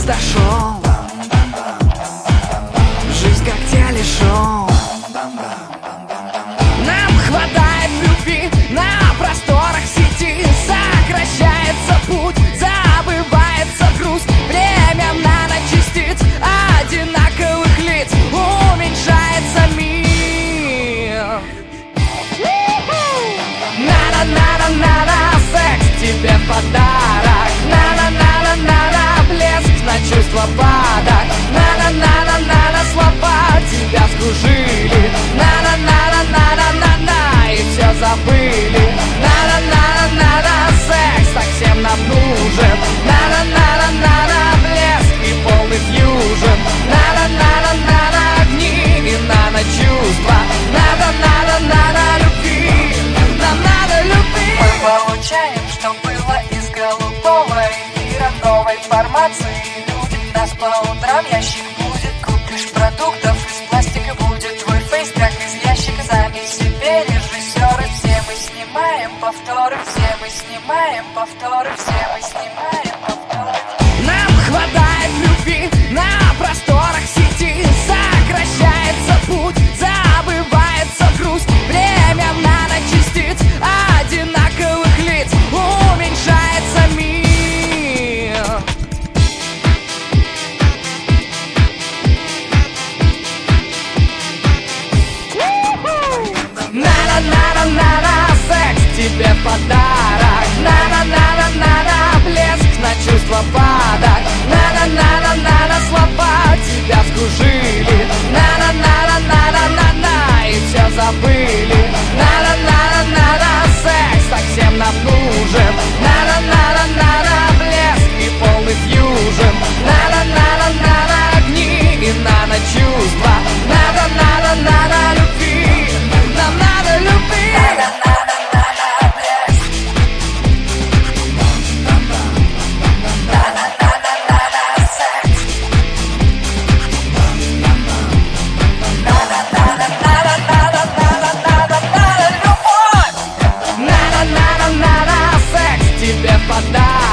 час дошел, жизнь как телешоу. Нам хватает любви на просторах сети. Сокращается путь, забывается грусть. Время наночастиц, одинаковых лиц. Уменьшается мир. На-на-на-на-на-на, секс тебе в подарок. На-на-на-на-на-на, блеск на чувства падок. На-на-на-на-на-на, слова тебя скружили. На-на-на-на-на-на-на, и все забыли. На-на-на-на-на, секс так всем нам нужен. На-на-на-на-на, блеск и полный фьюжн. На-на-на-на-на, огни и нано-чувства. Надо-надо-надо любви, нам надо любви. Мы получаем, что было из голубого эфира новой формации. Любит нас по утрам, ящик будет. Купишь продуктов из пластика, будет твой фейс как из ящика. Сами себе режиссеры, все мы снимаем повторы. Все мы снимаем повторы, все мы снимаем повторы. Нам хватает любви на просторах сети. Сокращается путь, забывается грусть. Время наночастиц, одинаковых лиц. Уменьшается мир. На-на-на-на-на, секс тебе в подарок. На-на-на-на-на, блеск на чувства падок. На-на-на-на-на, слова тебя скружили. На-на-на-на-на-на-на, и все забыли. На-на-на-на-на, секс так всем нам нужен. На-на-на-на-на, блеск и полный фьюжн. На-на-на-на-на, огни и нано-чувства. Надо-надо-надо любви, нам надо любви. Надо, секс тебе в подарок.